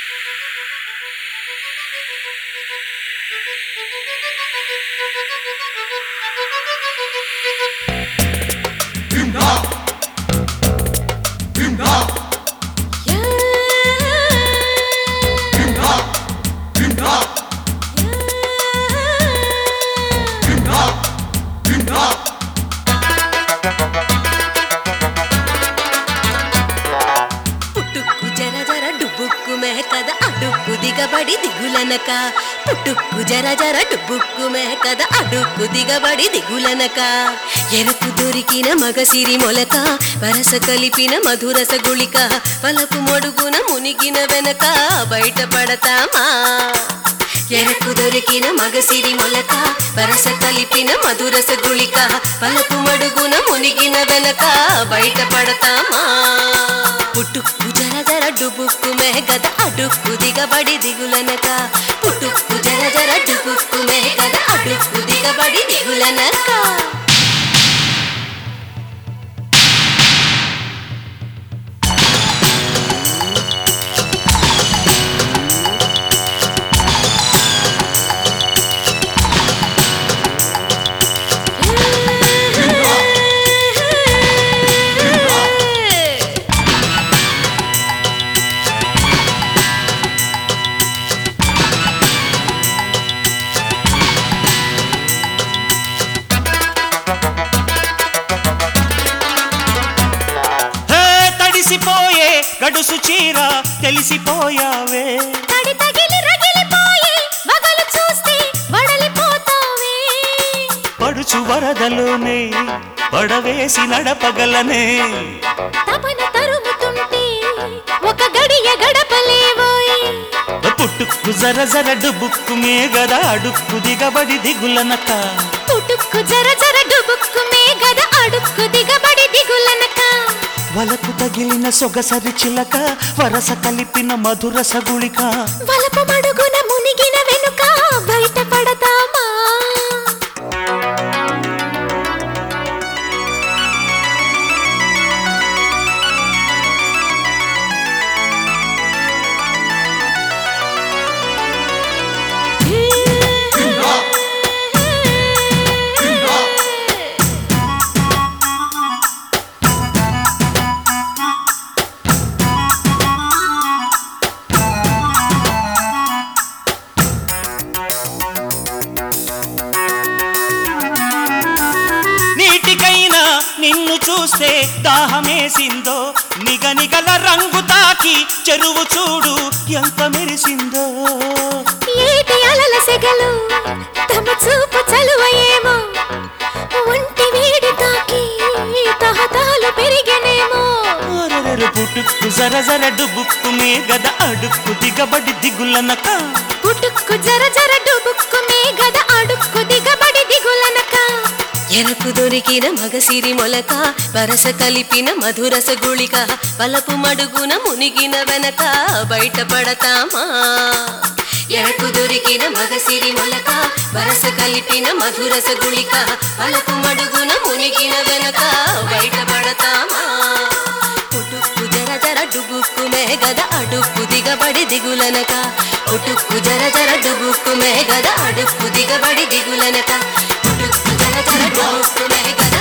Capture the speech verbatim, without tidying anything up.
కదా అడుక్కు దిగబడి దిగులనక పుట్టుక్కు జర జర డుబ్బుక్కు మే కదా అడుక్కు దిగబడి దిగులనక ఎరుపు దొరికిన మగసిరి మొలక వరస కలిపిన మధురస గుళిక పలపు మొడుగున మునిగిన వెనక బయట పడతామా ఎరుపు దొరికిన మగసిరి మొలక వరస కలిపిన మధురస గుళిక పలపు మొడుగున మునిగిన వెనక బయట పడతామా పుట్టుక్కు జర జర డుబుక్కు మే గద అడుక్కు దిగబడి దిగులనక పుట్టుక్కు జర జర డుబుక్కు మే గద అడుక్కు దిగబడి దిగులనక గడుసు చీర తెలిసిపోయావే తడి తగిలి రగిలిపోయి మగలు చూస్తే వడలిపోతావే పడుచు వరదలోనే పడవేసి నడపగలనే తపన తరుముతుంటే ఒక గడియ గడపలేవోయ్ పుట్టుక్కు జర జర డుబుక్కు మే గద అడుక్కు దిగబడి దిగులనక పుట్టుక్కు జర జర డుబుక్కు మే గద అడుక్కు దిగబడి దిగులనక వలకు తగిలిన సొగసరి చిలక వరస కలిపిన మధురస గుళిక వలపు మడుగున మునిగిన వెనుక బయట పడతామా నిన్ను చూస్తే దాహమేసిందో నిగనిగల రంగు తాకి చెరువు చూడు ఎంత మెరిసిందో ఏటి అలల సెగలు తమ చూపు చలువయేమో ఒంటి వేడి తాకి తహతాలు పెరిగనేమో పుట్టుక్కు జర జర డుబుక్కు మే గద అడుక్కు దిగబడి దిగులనక పుట్టుక్కు జర జర డుబుక్కు మే గద అడుక్కు దిగబడి దిగులనక ఎరుపు దొరికిన మగసిరి మొలక వరస కలిపిన మధురస గుళిక పలపు మడుగున మునిగిన వెనక బయట పడతామా ఎరుపు దొరికిన మగసిరి మొలక వరస కలిపిన మధురస గుళిక పలపు మడుగున మునిగిన వెనక బయట పడతామా పుట్టుక్కు జర జర డుబుక్కు మే గద అడుక్కు దిగబడి దిగులనక పుట్టుక్కు జర జర డుబుక్కు మే గద అడుక్కు దిగబడి దిగులనక పుట్టుక్కు జర జర డుబుక్కు మే గద